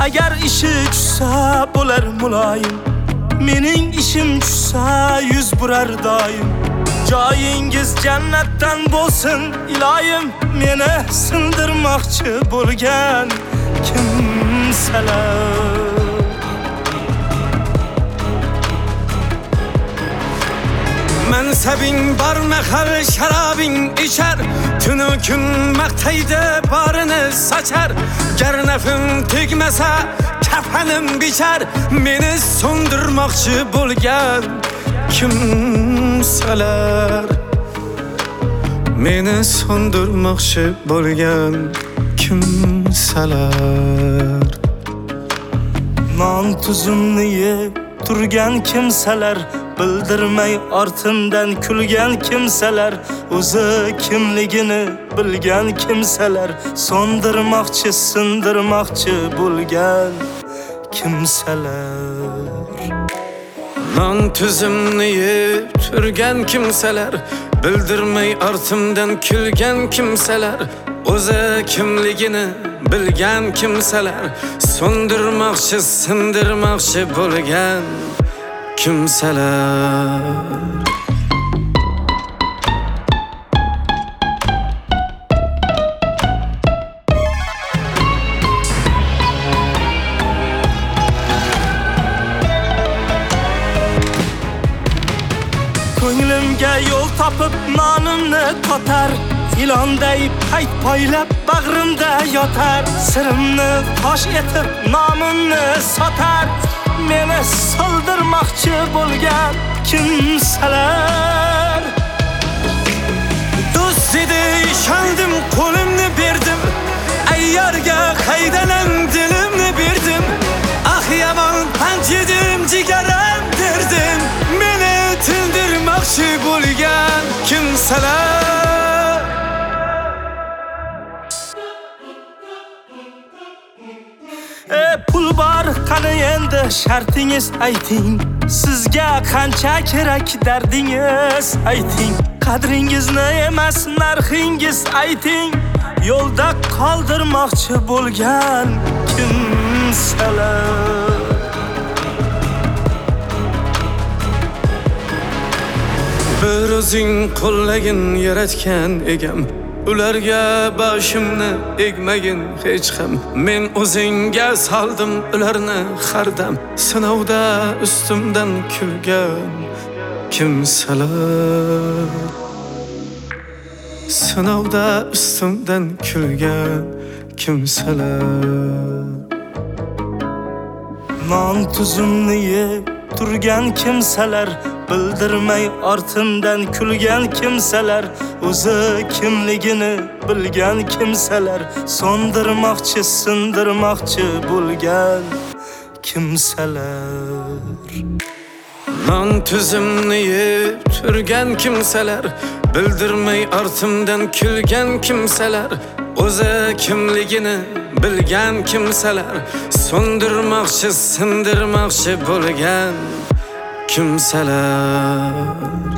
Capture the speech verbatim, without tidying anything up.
Agar ishi tushsa bo'lar muloyim, mening ishim tushsa yuz burar doim. Joyingiz jannatdan bo'lsin iloyim, meni sindirmoqchi bo'lgan kimsalar. Mansabing bar mahal sharabing ichar, tunu kun maqtaydi barini sochar. Gar nafim tegmasa kafanim bichar, meni so'ndirmoqchi bo'lgan kimsalar. Meni so'ndirmoqchi bo'lgan kimsalar. Non tuzimni yeb turgan kimsalar, bildirmay ortimdan kulgan kimsalar, o'zi kimligini bilgan kimsalar, so'ndirmoqchi sindirmoqchi bo'lgan kimsalar. Non tuzimni yeb turgan kimsalar, bildirmay ortimdan kulgan kimsalar, o'zi kimligini bilgan kimsalar, so'ndirmoqchi sindirmoqchi bo'lgan kimsalar. Ko'nglimga yo'l topib nonimni totar, ilonday payt poylab bag'rimda yotar. Sirimni fosh etib nomimni sotar, meni soldirmoqchi bo'lgan kimsalar. Do'st edi ishondim, qo'limni berdim, ayyorga qaydanan dilimni berdim. Ah yomon pand yedim, jigaram derdim, meni tindirmoqchi bo'lgan kimsalar. E pul bor, qani endi shartingiz ayting, sizga qancha kerak dardingiz ayting. Qadringizni emas narxingiz ayting, yo'lda qoldirmoqchi bo'lgan kimsalar. Bir o'zing qo'llagin yaratgan egam, ularga boshimni egmagin hech ham. Men o'zingga soldim ularni xardam, sinovda ustimdan kulgan kimsalar. Sinovda ustimdan kulgan kimsalar. Non tuzimni yeb turgan kimsalar, bildirmay ortimdan kulgan kimsalar, o'zi kimligini bilgan kimsalar, so'ndirmoqchi sindirmoqchi bo'lgan kimsalar. Non tuzimni yeb turgan kimsalar, bildirmay ortimdan kulgan kimsalar, o'zi kimligini bilgan kimsalar, so'ndirmoqchi sindirmoqchi bo'lgan kimsalar.